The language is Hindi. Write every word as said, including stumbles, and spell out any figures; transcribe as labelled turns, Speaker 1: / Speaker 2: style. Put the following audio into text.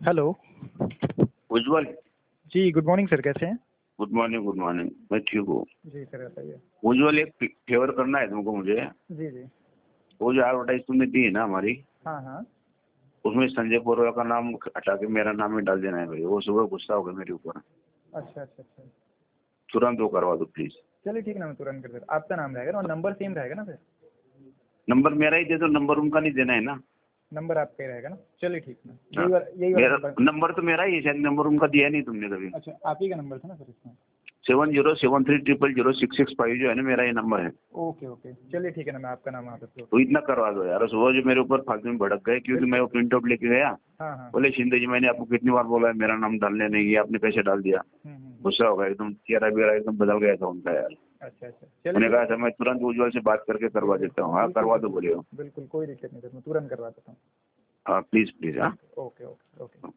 Speaker 1: Hello.
Speaker 2: Ujjwal
Speaker 1: ji, good morning sir, कैसे हैं?
Speaker 2: गुड मॉर्निंग गुड मॉर्निंग मैं ठीक हूँ।
Speaker 1: जी सर, बताइए।
Speaker 2: उज्जवल एक फेवर करना है तुमको मुझे।
Speaker 1: जी जी।
Speaker 2: वो जो एडवर्टाइज तुमने दी है ना हमारी,
Speaker 1: हाँ हाँ।
Speaker 2: उसमें संजय पोरोला का नाम हटा के मेरा नाम ही डाल देना है भाई। वो सुबह गुस्सा हो गया मेरे ऊपर।
Speaker 1: अच्छा अच्छा अच्छा।
Speaker 2: तुरंत वो करवा दो प्लीज।
Speaker 1: चलिए ठीक है ना, मैं तुरंत कर देता। आपका नाम रहेगा ना और नंबर सेम रहेगा ना फिर?
Speaker 2: नंबर मेरा ही दे दो, नंबर उनका नहीं देना है ना।
Speaker 1: नंबर आपका ही रहेगा ना? चलिए ठीक है,
Speaker 2: हाँ।
Speaker 1: यही वाला यही वाला
Speaker 2: मेरा
Speaker 1: नंबर।
Speaker 2: नंबर तो मेरा ही है, शायद नंबर उनका दिया नहीं तुमने कभी।
Speaker 1: अच्छा, आप ही का नंबर था ना सर इसमें?
Speaker 2: Seven zero seven three triple zero six six five जो है ना, मेरा ये नंबर है।
Speaker 1: ओके ओके, चलिए ठीक है ना, मैं आपका नाम आप
Speaker 2: तो इतना करवा दो यार। सुबह जो मेरे ऊपर फालतू में भड़क गए, क्योंकि मैं वो प्रिंट आउट लेके गया।
Speaker 1: हाँ हाँ।
Speaker 2: बोले शिंदे जी मैंने आपको कितनी बार बोला है मेरा नाम डालने नहीं, ये आपने कैसे डाल दिया।
Speaker 1: हम्म हम्म।
Speaker 2: गुस्सा होगा एकदम, चेहरा बेरा एकदम बदल गया था उनका यार।
Speaker 1: अच्छा अच्छा, चलिए
Speaker 2: उन्होंने
Speaker 1: ठीक
Speaker 2: कहा था मैं तुरंत उज्जवल से बात करके करवा
Speaker 1: है।
Speaker 2: देता हूँ। हाँ
Speaker 1: बिल्कुल
Speaker 2: करवा दो
Speaker 1: बिल्कुल
Speaker 2: बोले हो।
Speaker 1: बिल्कुल, कोई दिक्कत नहीं सर, मैं तुरंत करवा देता हूँ।
Speaker 2: हाँ प्लीज प्लीज। हाँ
Speaker 1: ओके ओके ओके।